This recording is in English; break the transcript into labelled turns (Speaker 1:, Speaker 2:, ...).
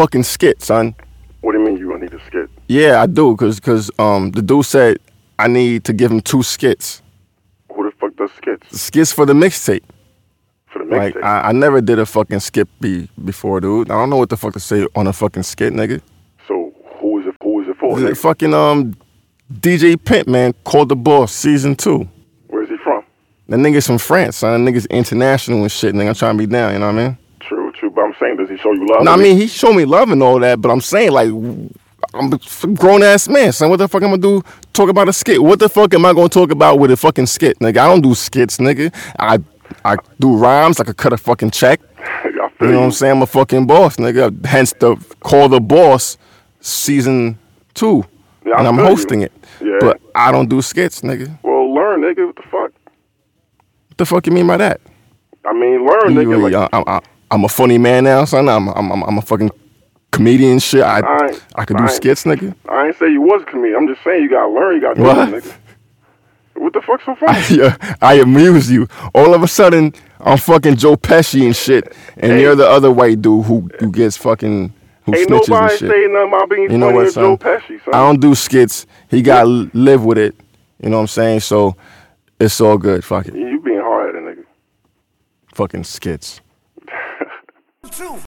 Speaker 1: fucking skit, son.
Speaker 2: What do you mean you gonna need a skit?
Speaker 1: Yeah, I do, cause the dude said I need to give him 2 skits.
Speaker 2: Who the fuck does skits?
Speaker 1: Skits for the mixtape.
Speaker 2: For the
Speaker 1: Like
Speaker 2: mixtape?
Speaker 1: I never did a fucking skit before, dude. I don't know what the fuck to say on a fucking skit, nigga.
Speaker 2: So who is it for?
Speaker 1: The
Speaker 2: Nigga?
Speaker 1: fucking DJ Pimp, man, called the boss season 2.
Speaker 2: Where's he from?
Speaker 1: That nigga's from France, son. That nigga's international and shit, nigga. I'm trying to be down, you know what I mean?
Speaker 2: True. But I'm saying, does he show you love?
Speaker 1: No, I mean, he showed me love and all that, but I'm saying, like, I'm a grown-ass man, son. What the fuck am I gonna do? Talk about a skit. What the fuck am I gonna talk about with a fucking skit, nigga? I don't do skits, nigga. I do rhymes. I could cut a fucking check. You know what I'm saying? I'm a fucking boss, nigga. Hence the Call the Boss season 2.
Speaker 2: Yeah,
Speaker 1: and I'm hosting it.
Speaker 2: Yeah.
Speaker 1: But I don't do skits, nigga.
Speaker 2: Well, learn, nigga. What the fuck?
Speaker 1: What the fuck you mean by that?
Speaker 2: I mean, learn, nigga. Like,
Speaker 1: I'm a funny man now, son. I'm a fucking comedian and shit. I could do skits, nigga.
Speaker 2: I ain't say you was a comedian. I'm just saying you gotta learn. You gotta do it, nigga. What the fuck's so funny?
Speaker 1: I amuse you. All of a sudden, I'm fucking Joe Pesci and shit, and you're the other white dude who gets fucking who
Speaker 2: ain't
Speaker 1: snitches
Speaker 2: nobody
Speaker 1: and shit.
Speaker 2: saying nothing about being funny as Joe Pesci, son.
Speaker 1: I don't do skits. He got to live with it. You know what I'm saying? So it's all good. Fuck it.
Speaker 2: You being hard-headed, nigga.
Speaker 1: Fucking skits.